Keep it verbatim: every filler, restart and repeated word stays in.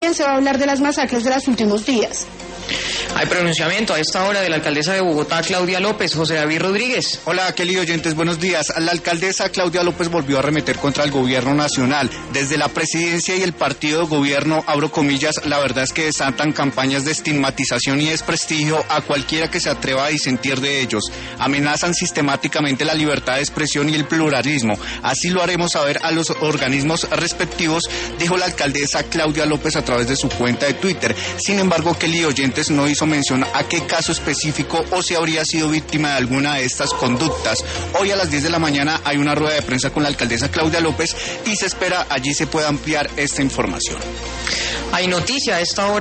se va a hablar de las masacres de los últimos días. Hay pronunciamiento a esta hora de la alcaldesa de Bogotá, Claudia López. José David Rodríguez. Hola, Kelly oyentes, buenos días. La alcaldesa Claudia López volvió a arremeter contra el gobierno nacional. Desde la presidencia y el partido de gobierno, abro comillas, la verdad es que desatan campañas de estigmatización y desprestigio a cualquiera que se atreva a disentir de ellos. Amenazan sistemáticamente la libertad de expresión y el pluralismo. Así lo haremos saber a los organismos respectivos, dijo la alcaldesa Claudia López a través de su cuenta de Twitter. Sin embargo, Kelly oyentes no hizo mención a qué caso específico o si habría sido víctima de alguna de estas conductas. Hoy a las diez de la mañana hay una rueda de prensa con la alcaldesa Claudia López y se espera allí se pueda ampliar esta información. Hay noticia a esta hora.